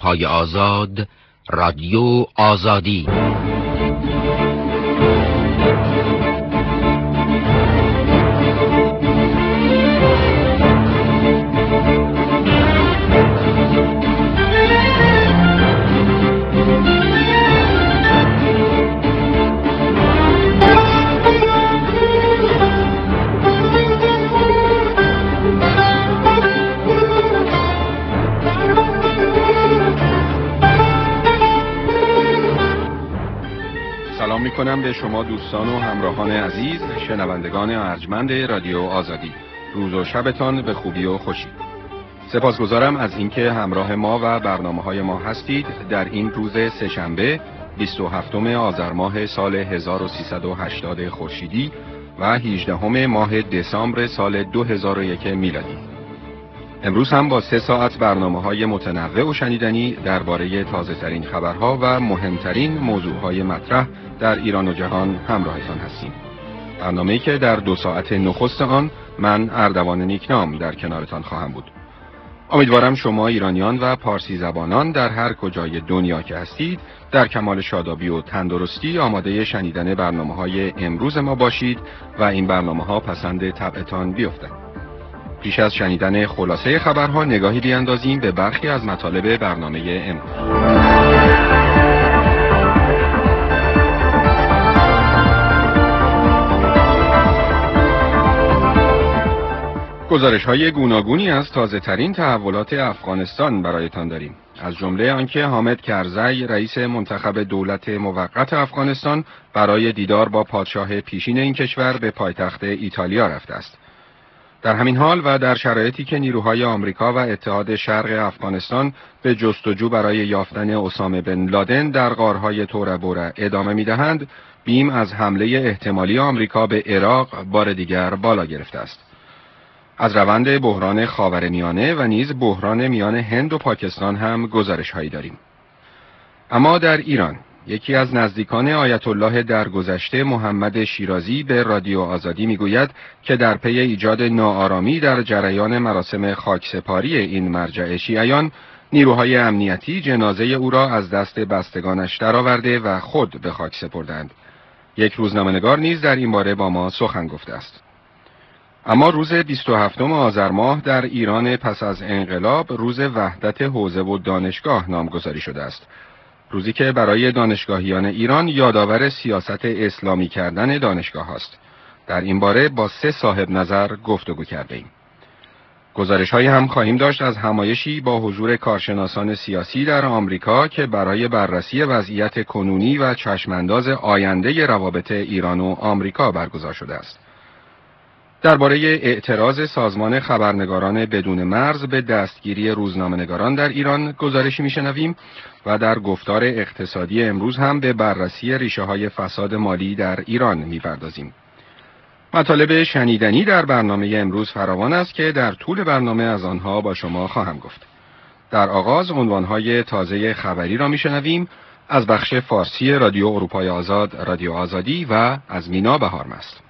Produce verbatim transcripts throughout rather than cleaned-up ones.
های آزاد، رادیو آزادی. سلام میکنم به شما دوستان و همراهان عزیز، شنوندگان ارجمند رادیو آزادی. روز و شبتان به خوبی و خوشی. سپاسگزارم از اینکه همراه ما و برنامه‌های ما هستید در این روز سه‌شنبه بیست و هفتم آذر ماه سال هزار و سیصد و هشتاد خورشیدی و هجدهم ماه دسامبر سال دو هزار و یک میلادی. امروز هم با سه ساعت برنامه‌های متنوع و شنیدنی درباره تازه‌ترین خبرها و مهمترین موضوعهای مطرح در ایران و جهان همراهتان هستیم. برنامه‌ای که در دو ساعت نخست آن من اردوان نیکنام در کنارتان خواهم بود. امیدوارم شما ایرانیان و پارسی زبانان در هر کجای دنیا که هستید در کمال شادابی و تندرستی آماده شنیدن برنامه‌های امروز ما باشید و این برنامه‌ها پسند طبعتان بیفتد. پیش از شنیدن خلاصه خبرها نگاهی بیاندازیم به برخی از مطالب برنامه امروز. گزارش‌های گوناگونی از تازه‌ترین تحولات افغانستان برایتان داریم. از جمله آنکه حامد کرزی رئیس منتخب دولت موقت افغانستان برای دیدار با پادشاه پیشین این کشور به پایتخت ایتالیا رفته است. در همین حال و در شرایطی که نیروهای آمریکا و اتحاد شرق افغانستان به جستجو برای یافتن اسامه بن لادن در غارهای تورا بورا ادامه می‌دهند، بیم از حمله احتمالی آمریکا به عراق بار دیگر بالا گرفته است. از روند بحران خاورمیانه و نیز بحران میان هند و پاکستان هم گزارش‌هایی داریم. اما در ایران یکی از نزدیکان آیت الله درگذشته محمد شیرازی به رادیو آزادی میگوید که در پی ایجاد ناآرامی در جریان مراسم خاکسپاری این مرجع شیعیان، نیروهای امنیتی جنازه او را از دست بستگانش درآورده و خود به خاک سپردند. یک روزنامه‌نگار نیز در این باره با ما سخن گفته است. اما روز بیست و هفتم آذر ماه در ایران پس از انقلاب روز وحدت حوزه و دانشگاه نامگذاری شده است. روزی که برای دانشگاهیان ایران یادآور سیاست اسلامی کردن دانشگاه است. در این باره با سه صاحب نظر گفتگو کرده ایم. گزارش های هم خواهیم داشت از همایشی با حضور کارشناسان سیاسی در آمریکا که برای بررسی وضعیت کنونی و چشمانداز آینده روابط ایران و آمریکا برگزار شده است. درباره اعتراض سازمان خبرنگاران بدون مرز به دستگیری روزنامه‌نگاران در ایران گزارشی میشنویم و در گفتار اقتصادی امروز هم به بررسی ریشه‌های فساد مالی در ایران میپردازیم. مطالب شنیدنی در برنامه امروز فراوان است که در طول برنامه از آنها با شما خواهم گفت. در آغاز عنوان‌های تازه خبری را میشنویم از بخش فارسی رادیو اروپای آزاد، رادیو آزادی و از مینا بهارمست.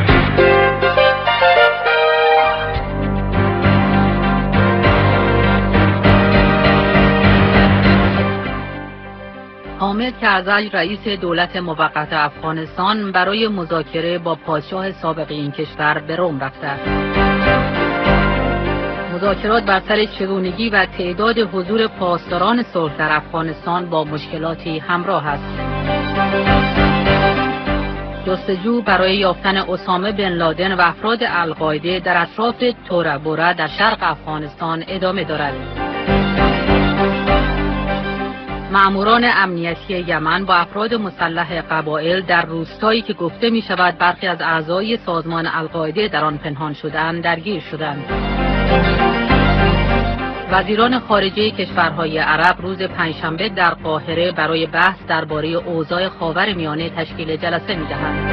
حامد کرزی رئیس دولت موقت افغانستان برای مذاکره با پادشاه سابق این کشور به روم رفته است. مذاکرات بر سر چگونگی و تعداد حضور پاسداران صلح در افغانستان با مشکلاتی همراه است. جستجو برای یافتن اسامه بن لادن و افراد القاعده در اطراف تورا بورا در شرق افغانستان ادامه دارد. مأموران امنیتی یمن با افراد مسلح قبایل در روستایی که گفته می شود برخی از اعضای سازمان القاعده در آن پنهان شدند درگیر شدند. وزیران خارجه کشورهای عرب روز پنجشنبه در قاهره برای بحث درباره اوضاع خاورمیانه تشکیل جلسه می دهند.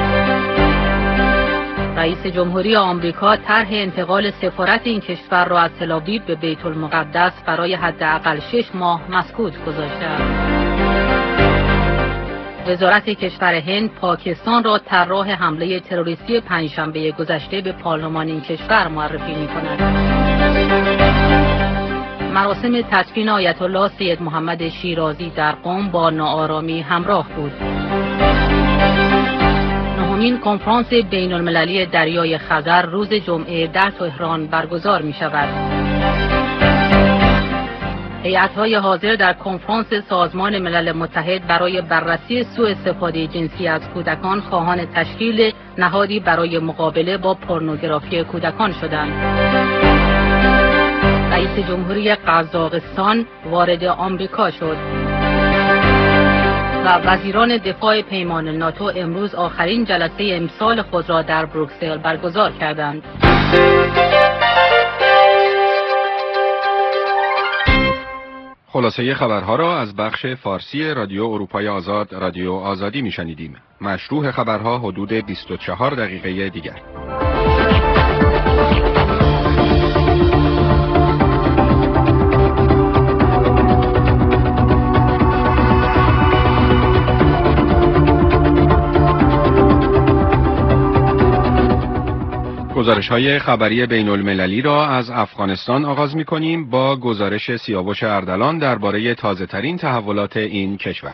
رئیس جمهوری آمریکا طرح انتقال سفارت این کشور را از تل‌آویو به بیت المقدس برای حداقل شش ماه مسکوت گذاشته است. وزارت کشور هند پاکستان را طراح حمله تروریستی پنجشنبه گذشته به پارلمان این کشور معرفی می‌کند. مراسم تدفین آیت الله سید محمد شیرازی در قم با ناآرامی همراه بود. نهمین کنفرانس بین المللی دریای خزر روز جمعه در تهران برگزار می شود. هیئت‌های حاضر در کنفرانس سازمان ملل متحد برای بررسی سوء استفاده جنسی از کودکان خواهان تشکیل نهادی برای مقابله با پورنوگرافی کودکان شدند. رئیس جمهوری قزاقستان وارد آمریکا شد و وزیران دفاع پیمان ناتو امروز آخرین جلسه امسال خود را در بروکسل برگزار کردند. خلاصه خبرها را از بخش فارسی رادیو اروپای آزاد رادیو آزادی میشنیدیم. مشروح خبرها حدود بیست و چهار دقیقه دیگر. گزارش‌های خبری بین المللی را از افغانستان آغاز می‌کنیم با گزارش سیاوش اردلان درباره تازه‌ترین تحولات این کشور.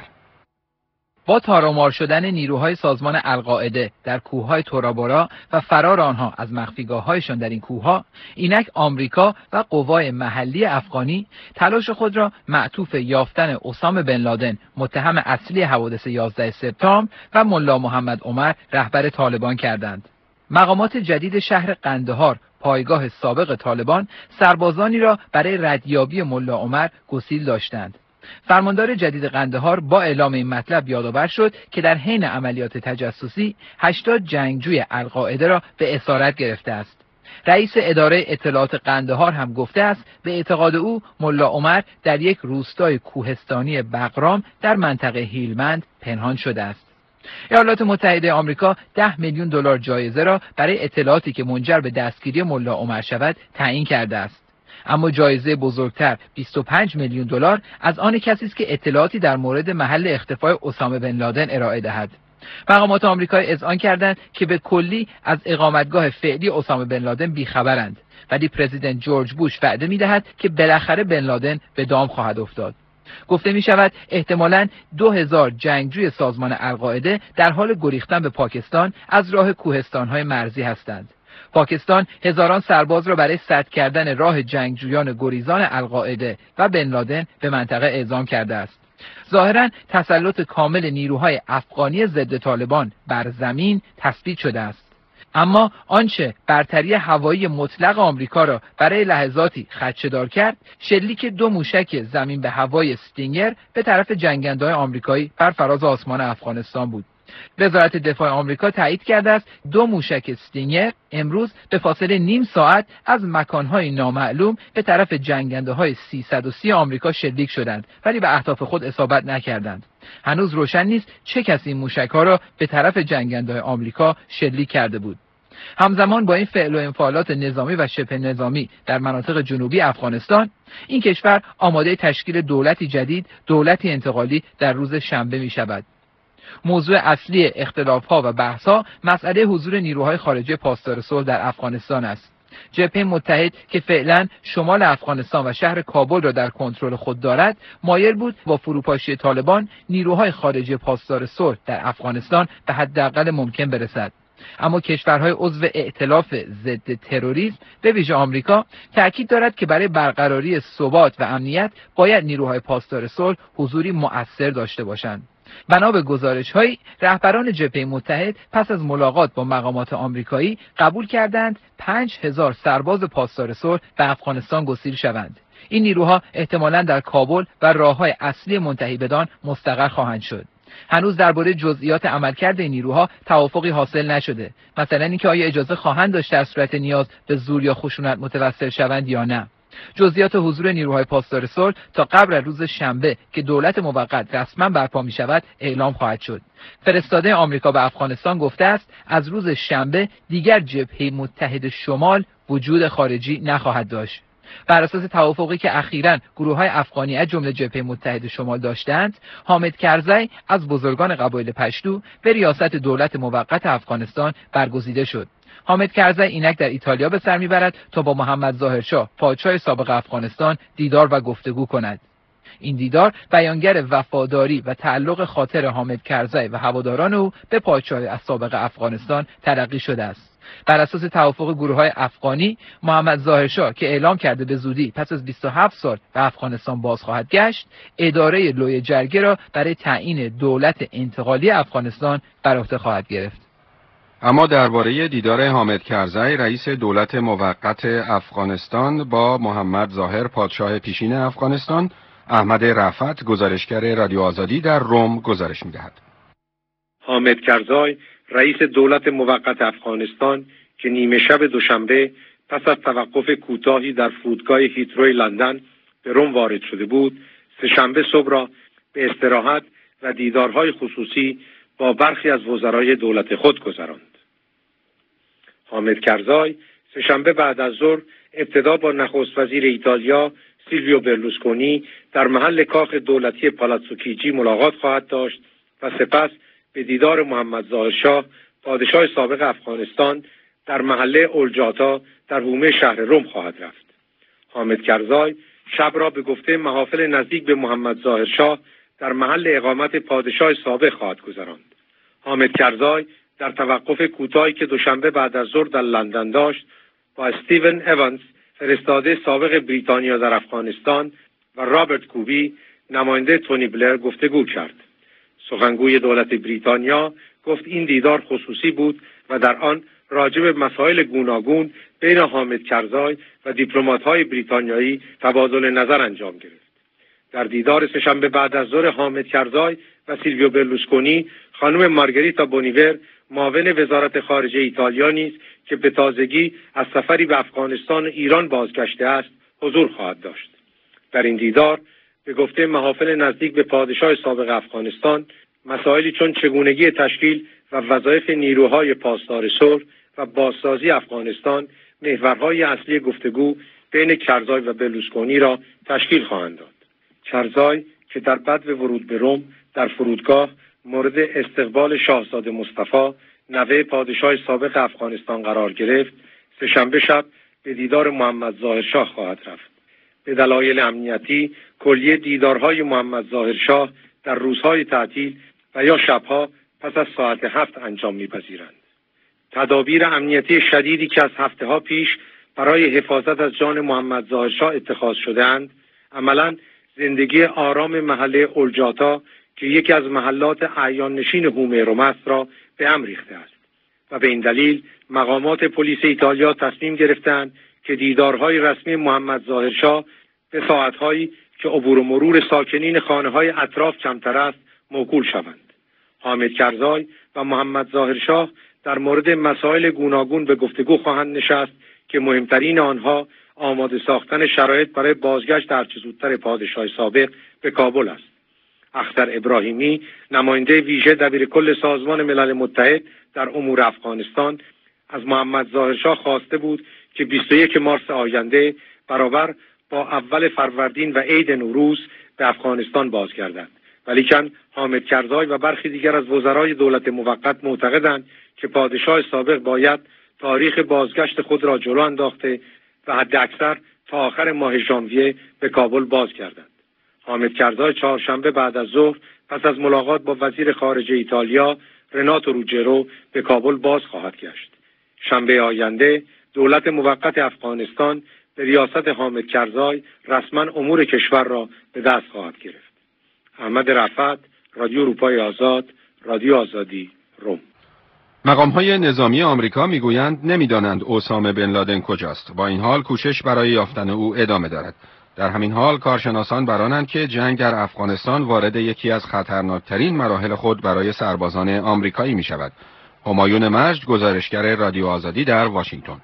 با تارومار شدن نیروهای سازمان القاعده در کوههای تورابورا و فرار آنها از مخفیگاه‌هایشان در این کوه‌ها، اینک آمریکا و قوای محلی افغانی تلاش خود را معطوف یافتن اسامه بن لادن متهم اصلی حوادث یازده سپتامبر و ملا محمد عمر رهبر طالبان کردند. مقامات جدید شهر قندهار، پایگاه سابق طالبان، سربازانی را برای ردیابی ملا عمر گسیل داشتند. فرماندار جدید قندهار با اعلام این مطلب یادآور شد که در حین عملیات تجسسی هشتاد جنگجوی القاعده را به اسارت گرفته است. رئیس اداره اطلاعات قندهار هم گفته است به اعتقاد او ملا عمر در یک روستای کوهستانی بغرام در منطقه هیلمند پنهان شده است. ایالات متحده آمریکا ده میلیون دلار جایزه را برای اطلاعاتی که منجر به دستگیری ملا عمر شود تعیین کرده است. اما جایزه بزرگتر بیست و پنج میلیون دلار از آن کسی است که اطلاعاتی در مورد محل اختفای اسامه بن لادن ارائه دهد. مقامات آمریکایی اذعان کردند که به کلی از اقامتگاه فعلی اسامه بن لادن بیخبرند، ولی پرزیدنت جورج بوش وعده می‌دهد که بالاخره بن لادن به دام خواهد افتاد. گفته می شود احتمالاً دو هزار جنگجوی سازمان القاعده در حال گریختن به پاکستان از راه کوهستان‌های مرزی هستند. پاکستان هزاران سرباز را برای سد کردن راه جنگجویان گریزان القاعده و بن لادن به منطقه اعزام کرده است. ظاهراً تسلط کامل نیروهای افغانی ضد طالبان بر زمین تثبیت شده است. اما آنچه برتری هوایی مطلق آمریکا را برای لحظاتی خدشه‌دار کرد، شلیک دو موشک زمین به هوای استینگر به طرف جنگنده‌های آمریکایی بر فراز آسمان افغانستان بود. وزارت دفاع آمریکا تایید کرده است دو موشک استینگر امروز به فاصله نیم ساعت از مکان‌های نامعلوم به طرف جنگنده‌های سیصد و سی آمریکا شلیک شدند، ولی به اهداف خود اصابت نکردند. هنوز روشن نیست چه کسی این موشک‌ها را به طرف جنگنده‌های آمریکا شلیک کرده بود. همزمان با این فعل و انفعالات نظامی و شبه نظامی در مناطق جنوبی افغانستان، این کشور آماده تشکیل دولتی جدید، دولتی انتقالی در روز شنبه می شود. موضوع اصلی اختلاف‌ها و بحث‌ها مسئله حضور نیروهای خارجی پاسدار صلح در افغانستان است. جبهه متحد که فعلا شمال افغانستان و شهر کابل را در کنترل خود دارد، مایل بود با فروپاشی طالبان نیروهای خارجی پاسدار صلح در افغانستان به حداقل ممکن برسد. اما کشورهای عضو ائتلاف ضد تروریسم به ویژه آمریکا تأکید دارد که برای برقراری ثبات و امنیت باید نیروهای پاسدار صلح حضوری مؤثر داشته باشند. بنا به گزارش‌های رهبران جبهه متحد پس از ملاقات با مقامات آمریکایی قبول کردند پنج هزار سرباز پاسدار صلح به افغانستان گسیل شوند. این نیروها احتمالاً در کابل و راه‌های اصلی منتهی بدان مستقر خواهند شد. هنوز درباره جزئیات عملکرد این نیروها توافقی حاصل نشده. مثلا اینکه آیا اجازه خواهند داشت در صورت نیاز به زور یا خشونت متوسل شوند یا نه. جزئیات حضور نیروهای پاسدار صلح تا قبل از روز شنبه که دولت موقت رسما برپا می شود اعلام خواهد شد. فرستاده آمریکا به افغانستان گفته است از روز شنبه دیگر جبهه متحد شمال وجود خارجی نخواهد داشت. بر اساس توافقی که اخیراً گروه‌های افغانی از جمله جبهه متحد شمال داشتند، حامد کرزی از بزرگان قبایل پشتو به ریاست دولت موقت افغانستان برگزیده شد. حامد کرزی اینک در ایتالیا به سر میبرد تا با محمد ظاهرشاه پادشاه سابق افغانستان دیدار و گفتگو کند. این دیدار بیانگر وفاداری و تعلق خاطر حامد کرزی و هواداران او به پادشاه سابق افغانستان تلقی شده است. بر اساس توافق گروه‌های افغانی، محمد ظاهرشاه که اعلام کرده به زودی پس از بیست و هفت سال به افغانستان باز خواهد گشت، اداره لوی جرگه را برای تعیین دولت انتقالی افغانستان بر عهده خواهد گرفت. اما درباره دیدار حامد کرزی رئیس دولت موقت افغانستان با محمد ظاهر پادشاه پیشین افغانستان، احمد رفعت گزارشگر رادیو آزادی در روم گزارش می‌دهد. حامد کرزی رئیس دولت موقت افغانستان که نیمه شب دوشنبه پس از توقف کوتاهی در فرودگاه هیتروی لندن به روم وارد شده بود، سه‌شنبه صبح را به استراحت و دیدارهای خصوصی با برخی از وزرای دولت خود گذراند. حامد کرزی سه‌شنبه بعد از ظهر ابتدا با نخست وزیر ایتالیا سیلویو برلوسکونی در محل کاخ دولتی پالاتسو کیجی ملاقات خواهد داشت و سپس به دیدار محمد ظاهرشاه پادشاه سابق افغانستان در محله اولجاتا در حومه شهر روم خواهد رفت. حامد کرزی شب را به گفته محافل نزدیک به محمد ظاهرشاه در محل اقامت پادشاه سابق خواهد گذراند. حامد کرزی در توقف کوتاهی که دوشنبه بعد از ظهر در لندن داشت با استیون اوانس فرستاده سابق بریتانیا در افغانستان و رابرت کوبی نماینده تونی بلر گفتگو کرد. سخنگوی دولت بریتانیا گفت این دیدار خصوصی بود و در آن راجع به مسائل گوناگون بین حامد کرزی و دیپلمات‌های بریتانیایی تبادل نظر انجام گرفت. در دیدار سه‌شنبه بعد از ظهر حامد کرزی و سیلویو برلوسکونی، خانم مارگریتا بونیور معاون وزارت خارجه ایتالیا نیز که به تازگی از سفری به افغانستان و ایران بازگشته است حضور خواهد داشت. در این دیدار به گفته محافل نزدیک به پادشاه سابق افغانستان، مسائلی چون چگونگی تشکیل و وظایف نیروهای پاسدار صلح و بازسازی افغانستان محورهای اصلی گفتگو بین کرزی و برلوسکونی را تشکیل خواهند داد. کرزی که در بدو ورود به روم در فرودگاه مورد استقبال شاهزاده مصطفی نوه پادشاه سابق افغانستان قرار گرفت، سه‌شنبه شب به دیدار محمد ظاهرشاه خواهد رفت. به دلایل امنیتی کلیه دیدارهای محمد ظاهرشاه در روزهای تعطیل و یا شبها پس از ساعت هفت انجام می‌پذیرند. تدابیر امنیتی شدیدی که از هفته‌ها پیش برای حفاظت از جان محمد ظاهرشاه اتخاذ شده‌اند، عملاً زندگی آرام محله اولجاتا که یکی از محلات اعیان نشین حومه روم است را به هم ریخته است و به این دلیل مقامات پلیس ایتالیا تصمیم گرفتند که دیدارهای رسمی محمد ظاهرشاه به ساعتهایی که عبور و مرور ساکنین خانه‌های اطراف کمتر است موکول شوند. حامد کرزی و محمد ظاهرشاه در مورد مسائل گوناگون به گفتگو خواهند نشست که مهمترین آنها آماده ساختن شرایط برای بازگشت هرچه زودتر پادشاه سابق به کابل است. اختر ابراهیمی نماینده ویژه دبیرکل سازمان ملل متحد در امور افغانستان از محمد ظاهرشاه خواسته بود که بیست و یک مارس آینده برابر با اول فروردین و عید نوروز به افغانستان بازگردد. ولیکن حامد کرزی و برخی دیگر از وزرای دولت موقت معتقدند که پادشاه سابق باید تاریخ بازگشت خود را جلو انداخته و حداکثر تا آخر ماه ژانویه به کابل بازگردد. حامد کرزی چهارشنبه بعد از ظهر پس از ملاقات با وزیر خارجه ایتالیا رناتو روجرو به کابل باز خواهد گشت. شنبه آینده دولت موقت افغانستان به ریاست حامد کرزی رسما امور کشور را به دست خواهد گرفت. احمد رفعت، رادیو اروپای آزاد، رادیو آزادی، روم. مقام‌های نظامی آمریکا میگویند نمیدانند اسامه بن لادن کجاست. با این حال کوشش برای یافتن او ادامه دارد. در همین حال کارشناسان برانند که جنگ در افغانستان وارد یکی از خطرناکترین مراحل خود برای سربازان آمریکایی می شود. همایون مجد، گزارشگر رادیو آزادی در واشنگتن.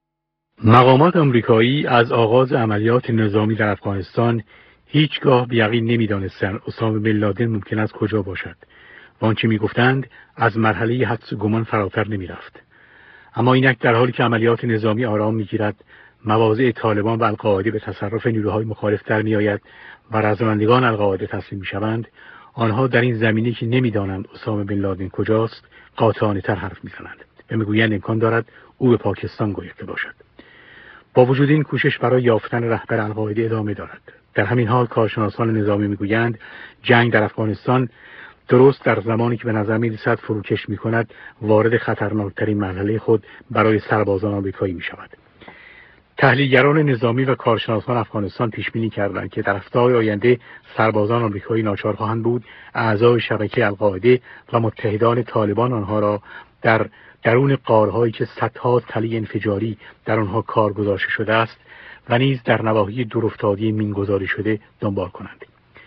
مقامات آمریکایی از آغاز عملیات نظامی در افغانستان هیچگاه به یقین نمی‌دانستند اسامه بن لادن ممکن است کجا باشد و آنچه می‌گفتند از مرحله حدس و گمان فراتر نمی‌رفت. اما اینک در حالی که عملیات نظامی آرام می‌گیرد مواضع طالبان و القاعده به تصرف نیروهای مخالف در میآید و رضامندگان القاعده تسلیم میشوند، آنها در این زمینه که نمیدانند اسامه بن لادن کجاست قاطعانه تر حرف میزنند و میگویند امکان دارد او به پاکستان گریخته باشد. با وجود این کوشش برای یافتن رهبر القاعده ادامه دارد. در همین حال کارشناسان نظامی میگویند جنگ در افغانستان درست در زمانی که به نظر می‌رسد فروکش می‌کند وارد خطرناکترین مرحله خود برای سربازان آمریکایی می‌شود. تحلیلگران نظامی و کارشناسان افغانستان پیش بینی کردند که در هفته‌های آینده سربازان آمریکایی ناچار خواهند بود اعضای شبکه القاعده و متحدان طالبان آنها را در درون غارهایی که صدها تله انفجاری در آنها کار گذاشته شده است و نیز در نواحی دورافتاده مین‌گذاری شده دنبال کنند.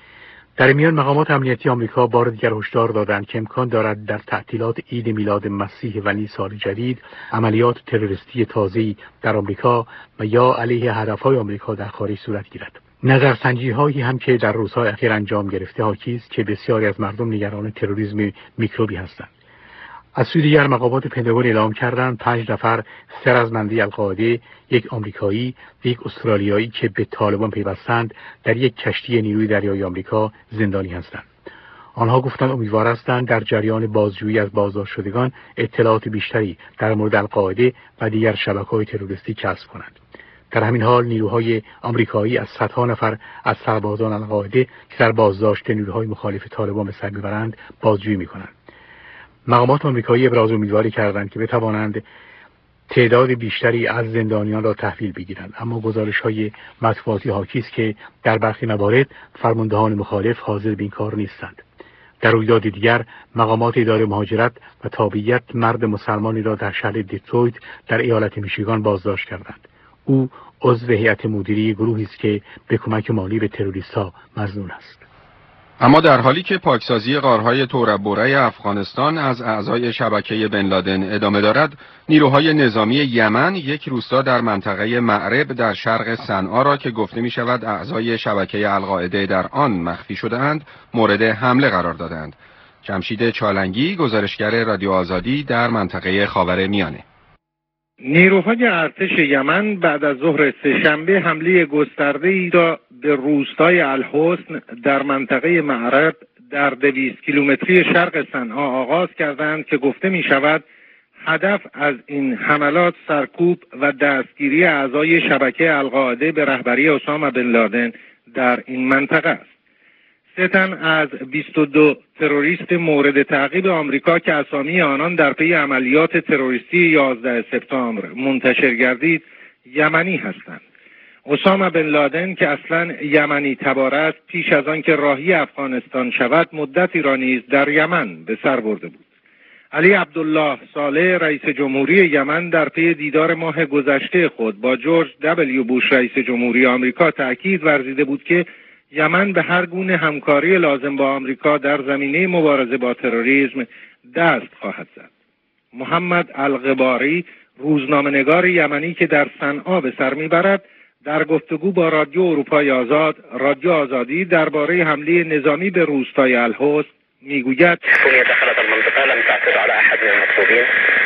در میان مقامات امنیتی آمریکا بار دیگر هشدار دادند که امکان دارد در تعطیلات عید میلاد مسیح و نیز سال جدید عملیات تروریستی تازه‌ای در آمریکا و یا علیه هدف‌های آمریکا در خارج صورت گیرد. نظرسنجی‌هایی هم که در روزهای اخیر انجام گرفته حاکی است که بسیاری از مردم نگران تروریسم میکروبی هستند. از سوی دیگر مقامات پنتاگون اعلام کردند پنج نفر سه رزمنده القاعده، یک آمریکایی و یک استرالیایی که به طالبان پیوستند در یک کشتی نیروی دریایی آمریکا زندانی هستند. آنها گفتند امیدوار هستند در جریان بازجویی از بازداشت شدگان اطلاعات بیشتری در مورد القاعده و دیگر شبکه‌های تروریستی کسب کنند. در همین حال نیروهای آمریکایی از صدها نفر از سربازان القاعده که در بازداشت نیروهای مخالف طالبان به سر می‌برند بازجویی می‌کنند. مقامات آمریکایی ابراز امیدواری کردند که بتوانند تعداد بیشتری از زندانیان را تحویل بگیرند، اما گزارش‌های مطبوعاتی حاکی است که در برخی موارد فرماندهان مخالف حاضر به این کار نیستند. در رویداد دیگر مقامات اداره مهاجرت و تابعیت مرد مسلمانی را در شهر دیترویت در ایالت میشیگان بازداشت کردند. او عضو هیئت مدیره گروهی است که به کمک مالی به تروریست‌ها مظنون است. اما در حالی که پاکسازی غارهای توربوره افغانستان از اعضای شبکه بن لادن ادامه دارد، نیروهای نظامی یمن یک روستا در منطقه معرب در شرق صنعا را که گفته می شود اعضای شبکه القاعده در آن مخفی شده اند، مورد حمله قرار دادند. جمشید چالنگی، گزارشگر رادیو آزادی در منطقه خاورمیانه. نیروهای ارتش یمن بعد از ظهر سه‌شنبه حمله گسترده‌ای را به روستای الحسن در منطقه معرب در دویست کیلومتری شرق صنعا آغاز کردند که گفته می شود هدف از این حملات سرکوب و دستگیری اعضای شبکه القاعده به رهبری اسامه بن لادن در این منطقه است. سه تن از بیست و دو تروریست مورد تعقیب آمریکا که اسامی آنان در پی عملیات تروریستی یازده سپتامبر منتشر گردید یمنی هستند. اسامه بن لادن که اصلا یمنی تبار است پیش از آن که راهی افغانستان شود مدتی را نیز در یمن به سر برده بود. علی عبدالله صالح رئیس جمهوری یمن در پی دیدار ماه گذشته خود با جورج دبلیو بوش رئیس جمهوری آمریکا تأکید ورزیده بود که یمن به هر گونه همکاری لازم با آمریکا در زمینه مبارزه با تروریسم دست خواهد زد. محمد الغباری، روزنامه‌نگار یمنی که در صنعا به سر میبرد، در گفتگو با رادیو اروپای آزاد، رادیو آزادی درباره حمله نظامی به روستای الحسن میگوید دخلت المنطقه لم تعتد على احد من المطلوبين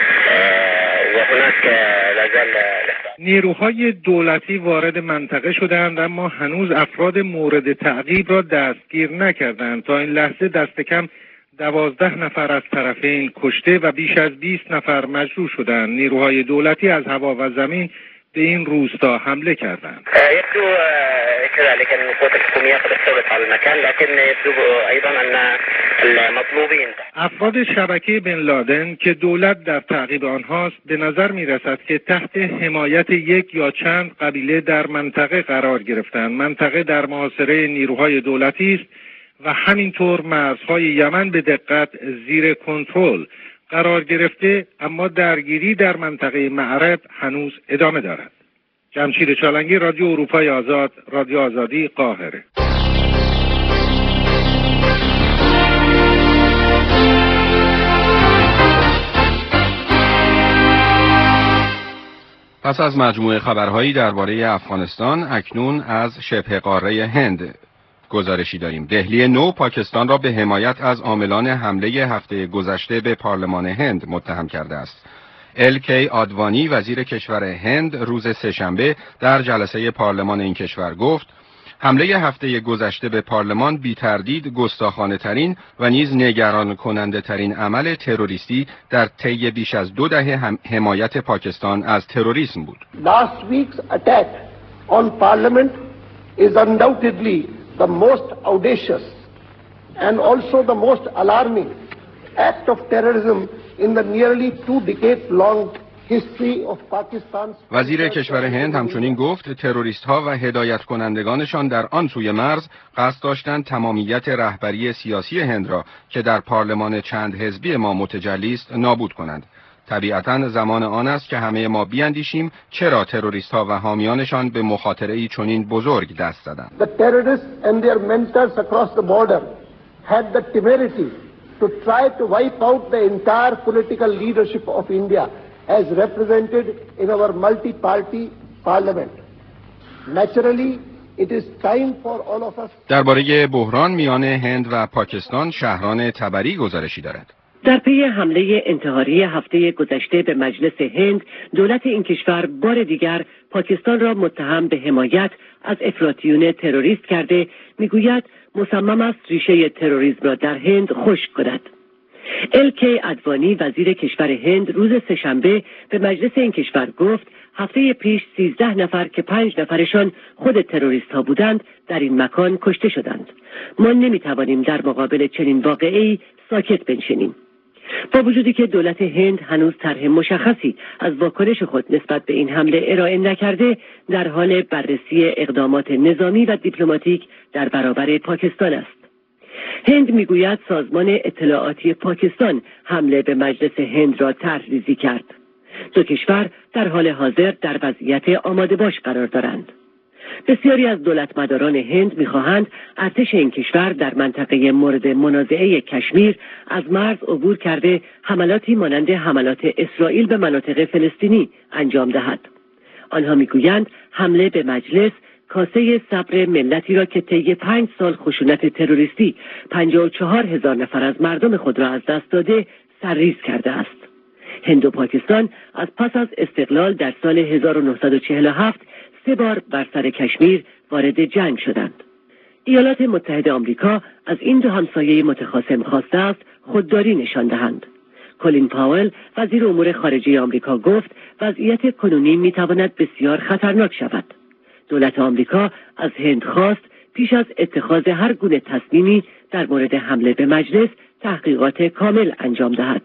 و هناك لازال نیروهای دولتی وارد منطقه شدند اما هنوز افراد مورد تعقیب را دستگیر نکردند. تا این لحظه دست کم دوازده نفر از طرفین کشته و بیش از بیست نفر مجروح شدند. نیروهای دولتی از هوا و زمین به این روستا حمله کردند. يبدو كذلك أن القوات الحكومية قد استولت على المكان لكن يبدو أيضا أن المطلوبين افراد شبکه بن لادن که دولت در تعقیب آنهاست به نظر می رسد که تحت حمایت یک یا چند قبیله در منطقه قرار گرفتند. منطقه در محاصره نیروهای دولتی است و همینطور مرزهای یمن به دقت زیر کنترل قرار گرفته، اما درگیری در منطقه معرب هنوز ادامه دارد. جمشید چالنگی، رادیو اروپای آزاد، رادیو آزادی، قاهره. پس از مجموعه خبرهایی درباره افغانستان، اکنون از شبه قاره هند گزارشی داریم. دهلی نو پاکستان را به حمایت از عاملان حمله هفته گذشته به پارلمان هند متهم کرده است. ال کی آدوانی وزیر کشور هند روز سه‌شنبه در جلسه پارلمان این کشور گفت حمله هفته گذشته به پارلمان بی تردید گستاخانه ترین و نیز نگران کننده ترین عمل تروریستی در طی بیش از دو دهه هم حمایت پاکستان از تروریسم بود. Last week's attack on parliament is undoubtedly the most audacious and also the most alarming act of terrorism in the nearly two decades long history of Pakistan. وزیر کشور هند همچنین گفت تروریست ها و هدایت کنندگانشان در آن سوی مرز قصد داشتند تمامیت رهبری سیاسی هند را که در پارلمان چند حزبی ما متجلی است نابود کنند. طبیعتاً زمان آن است که همه ما بیاندیشیم چرا تروریست ها و حامیانشان به مخاطره‌ای چنین بزرگ دست زدند. The terrorists and their mentors across the border had the temerity to try to wipe out the entire political leadership of India as represented in our multi-party parliament. Naturally, it is time for all of us. درباره بحران میان هند و پاکستان شهران تبری گزارشی دارد. در پی حمله انتحاری هفته گذشته به مجلس هند، دولت این کشور بار دیگر پاکستان را متهم به حمایت از افراطیون تروریست کرده، میگوید مصمم است ریشه تروریسم را در هند خشک کند. ال کی آدوانی وزیر کشور هند روز سه‌شنبه به مجلس این کشور گفت هفته پیش سیزده نفر که پنج نفرشان خود تروریست ها بودند در این مکان کشته شدند. ما نمیتوانیم در مقابل چنین واقعه‌ای ساکت بنشینیم. با وجودی که دولت هند هنوز طرح مشخصی از واکنش خود نسبت به این حمله ارائه نکرده، در حال بررسی اقدامات نظامی و دیپلماتیک در برابر پاکستان است. هند میگوید سازمان اطلاعاتی پاکستان حمله به مجلس هند را طرح‌ریزی کرد. دو کشور در حال حاضر در وضعیت آماده باش قرار دارند. بسیاری از دولتمداران هند می‌خواهند ارتش این کشور در منطقه مورد منازعه کشمیر از مرز عبور کرده حملاتی مانند حملات اسرائیل به مناطق فلسطینی انجام دهد. آنها میگویند حمله به مجلس کاسه صبر ملتی را که طی پنج سال خشونت تروریستی پنجاه و چهار هزار نفر از مردم خود را از دست داده سرریز کرده است. هند و پاکستان از پس از استقلال در سال هزار و نهصد و چهل و هفت سه بار بر سر کشمیر وارد جنگ شدند. ایالات متحده آمریکا از این دو همسایه متخاصم خواسته است خودداری نشان دهند. کلین پاول وزیر امور خارجه آمریکا گفت وضعیت کنونی میتواند بسیار خطرناک شود. دولت آمریکا از هند خواست پیش از اتخاذ هر گونه تصمیمی در مورد حمله به مجلس تحقیقات کامل انجام دهد.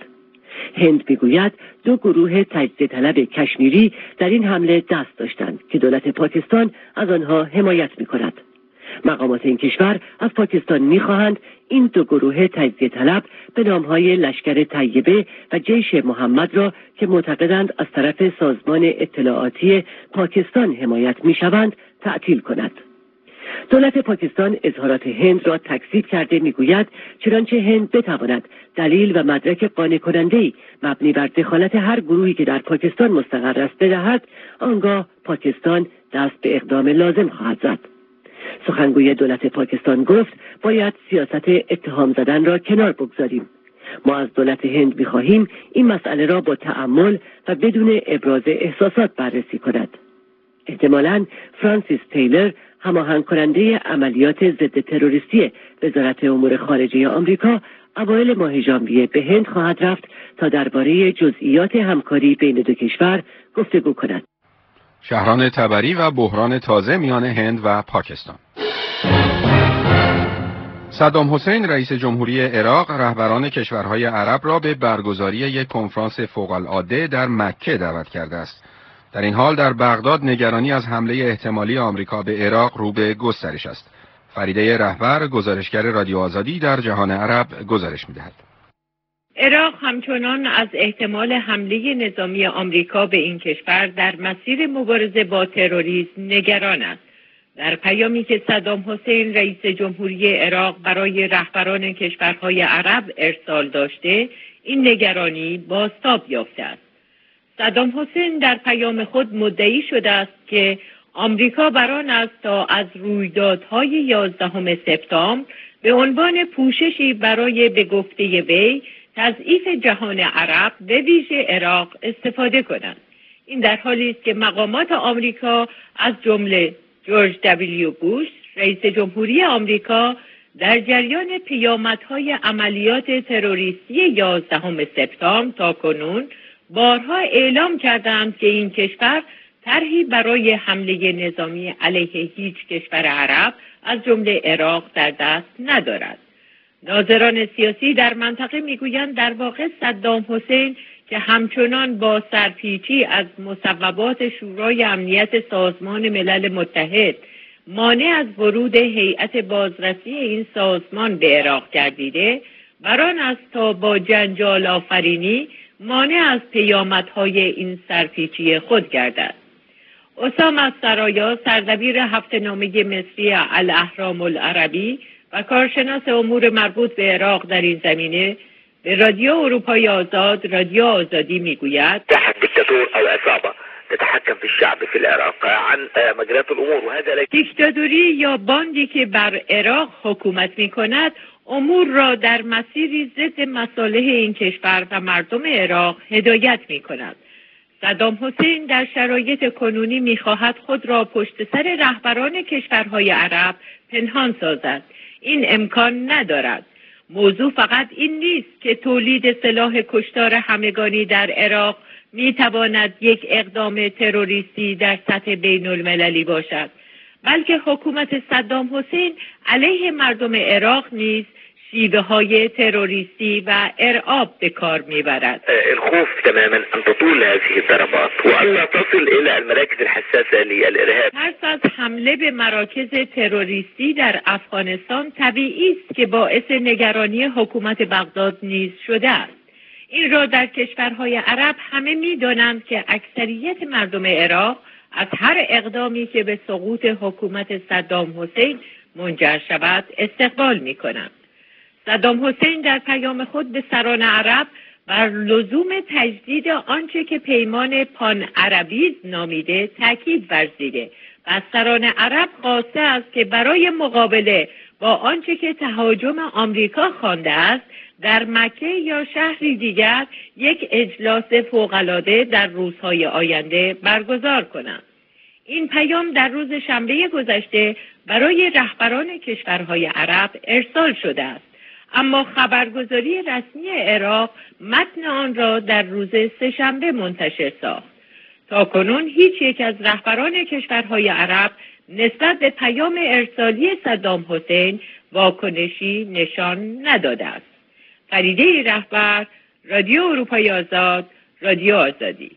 هند میگوید دو گروه تجزیه طلب کشمیری در این حمله دست داشتند که دولت پاکستان از آنها حمایت میکند. مقامات این کشور از پاکستان میخواهند این دو گروه تجزیه طلب به نامهای لشکر طیبه و جیش محمد را که معتقدند از طرف سازمان اطلاعاتی پاکستان حمایت میشوند تعطیل کند. دولت پاکستان اظهارات هند را تکذیب کرده میگوید چنانچه هند بتواند دلیل و مدرک قانع کننده‌ای مبنی بر دخالت هر گروهی که در پاکستان مستقر است بدهد، آنگاه پاکستان دست به اقدام لازم خواهد زد. سخنگوی دولت پاکستان گفت باید سیاست اتهام زدن را کنار بگذاریم. ما از دولت هند می‌خواهیم این مسئله را با تأمل و بدون ابراز احساسات بررسی کند. احتمالاً فرانسیس تیلر هماهنگ کننده عملیات ضد تروریستی وزارت امور خارجه آمریکا اوایل ماه ژانویه به هند خواهد رفت تا درباره جزئیات همکاری بین دو کشور گفتگو کند. شهران تبری و بحران تازه میان هند و پاکستان. صدام حسین رئیس جمهوری عراق رهبران کشورهای عرب را به برگزاری یک کنفرانس فوق‌العاده در مکه دعوت کرده است. در این حال در بغداد نگرانی از حمله احتمالی آمریکا به عراق رو به گسترش است. فریده رهبر گزارشگر رادیو آزادی در جهان عرب گزارش می‌دهد. عراق همچنان از احتمال حمله نظامی آمریکا به این کشور در مسیر مبارزه با تروریسم نگران است. در پیامی که صدام حسین رئیس جمهوری عراق برای رهبران کشورهای عرب ارسال داشته، این نگرانی بازتاب یافته است. صدام حسین در پیام خود مدعی شده است که آمریکا بر آن است تا از رویدادهای یازدهم سپتامبر به عنوان پوششی برای به گفته وی تضعیف جهان عرب به ویژه عراق استفاده کنند. این در حالی است که مقامات آمریکا از جمله جورج دبلیو بوش رئیس جمهوری آمریکا در جریان پیامدهای عملیات تروریستی یازدهم سپتامبر تا کنون بارها اعلام کردند که این کشور طرحی برای حمله نظامی علیه هیچ کشور عرب از جمله عراق در دست ندارد. ناظران سیاسی در منطقه میگویند در واقع صدام حسین که همچنان با سرپیچی از مصوبات شورای امنیت سازمان ملل متحد مانع از ورود هیئت بازرسی این سازمان به عراق گردیده، بران است تا با جنجال آفرینی مانع از پیامدهای این سرپیچی خود گردد. اسامه سرایا سردبیر هفته‌نامه مصری الاهرام العربی و کارشناس امور مربوط به عراق در این زمینه به رادیو اروپای آزاد رادیو آزادی میگوید تحت دیکتاتور او عصابه تتحكم في الشعب في العراق عن مجريات الامور وهذا دیکتاتوری یا باندی که بر عراق حکومت میکند امور را در مسیری ضد مصالح این کشور و مردم عراق هدایت میکند. صدام حسین در شرایط کنونی میخواهد خود را پشت سر رهبران کشورهای عرب پنهان سازد. این امکان ندارد. موضوع فقط این نیست که تولید سلاح کشتار همگانی در عراق میتواند یک اقدام تروریستی در سطح بین المللی باشد، بلکه حکومت صدام حسین علیه مردم عراق نیز شیوه های تروریستی و ارعاب به کار میبرد. الخوف تماما ان تطول هذه الضربات والا تصل الى المراكز الحساسه للارهاب. ترس از حمله به مراکز تروریستی در افغانستان طبیعی است که باعث نگرانی حکومت بغداد نیز شده است. این را در کشورهای عرب همه می‌دانند که اکثریت مردم عراق از هر اقدامی که به سقوط حکومت صدام حسین منجر شود استقبال می‌کنند. صدام حسین در پیام خود به سران عرب بر لزوم تجدید آنچه که پیمان پان عربیز نامیده تاکید ورزیده و سران عرب خواسته است که برای مقابله با آنچه که تهاجم آمریکا خوانده است در مکه یا شهری دیگر یک اجلاس فوق‌العاده در روزهای آینده برگزار کنند. این پیام در روز شنبه گذشته برای رهبران کشورهای عرب ارسال شده است، اما خبرگزاری رسمی عراق متن آن را در روز سه‌شنبه منتشر ساخت. تاکنون هیچ یک از رهبران کشورهای عرب نسبت به پیام ارسالی صدام حسین واکنشی نشان نداده است. فریده رهبر، رادیو اروپای آزاد، رادیو آزادی.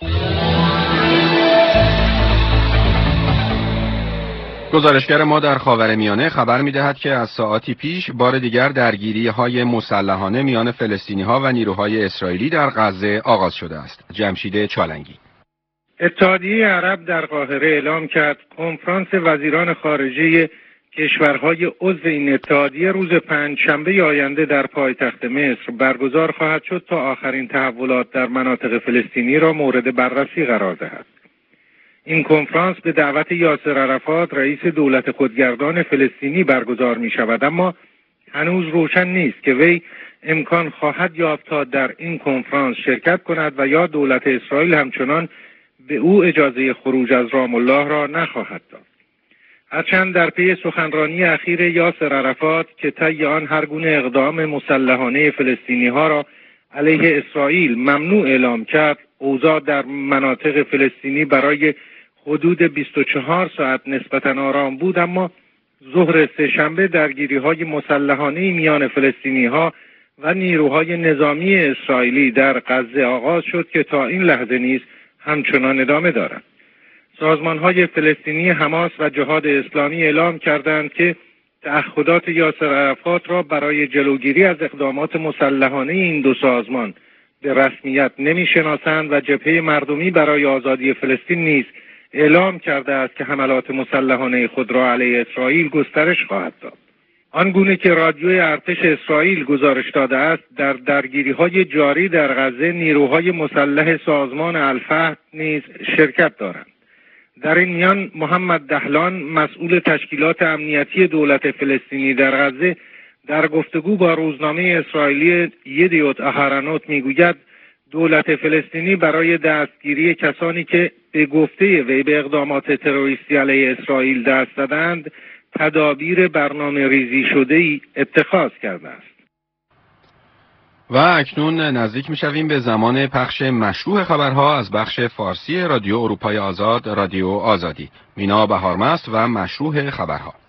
گزارشگر ما در خاورمیانه خبر می‌دهد که از ساعاتی پیش بار دیگر درگیری‌های مسلحانه میان فلسطینی‌ها و نیروهای اسرائیلی در غزه آغاز شده است. جمشید چالنگی. اتحادیه عرب در قاهره اعلام کرد کنفرانس وزیران خارجه کشورهای عضو این اتحادیه روز پنجشنبه آینده در پایتخت مصر برگزار خواهد شد تا آخرین تحولات در مناطق فلسطینی را مورد بررسی قرار دهد. این کنفرانس به دعوت یاسر عرفات رئیس دولت خودگردان فلسطینی برگزار می شود، اما هنوز روشن نیست که وی امکان خواهد یافت تا در این کنفرانس شرکت کند و یا دولت اسرائیل همچنان به او اجازه خروج از رام الله را نخواهد داد. هرچند در پی سخنرانی اخیر یاسر عرفات که طی آن هر گونه اقدام مسلحانه فلسطینی ها را علیه اسرائیل ممنوع اعلام کرد، اوضاع در مناطق فلسطینی برای حدود بیست و چهار ساعت نسبتاً آرام بود، اما ظهر سه‌شنبه درگیری‌های مسلحانه میان فلسطینی‌ها و نیروهای نظامی اسرائیلی در غزه آغاز شد که تا این لحظه نیز همچنان ادامه دارد. سازمان‌های فلسطینی حماس و جهاد اسلامی اعلام کردند که تعهدات یاسر عرفات را برای جلوگیری از اقدامات مسلحانه این دو سازمان به رسمیت نمی‌شناسند و جبهه مردمی برای آزادی فلسطین نیز اعلام کرده است که حملات مسلحانه خود را علیه اسرائیل گسترش خواهد داد. آنگونه که رادیوی ارتش اسرائیل گزارش داده است، در درگیری‌های جاری در غزه نیروهای مسلح سازمان الفتح نیز شرکت دارند. در این میان محمد دهلان مسئول تشکیلات امنیتی دولت فلسطینی در غزه در گفتگو با روزنامه اسرائیلی یدیوت احرنوت میگوید دولت فلسطینی برای دستگیری کسانی که به گفته وی به اقدامات تروریستی علیه اسرائیل دست زدند تدابیر برنامه ریزی شده ای اتخاذ کرده است. و اکنون نزدیک می‌شویم به زمان پخش مشروع خبرها از بخش فارسی رادیو اروپای آزاد، رادیو آزادی. مینا بهارمست و مشروع خبرها.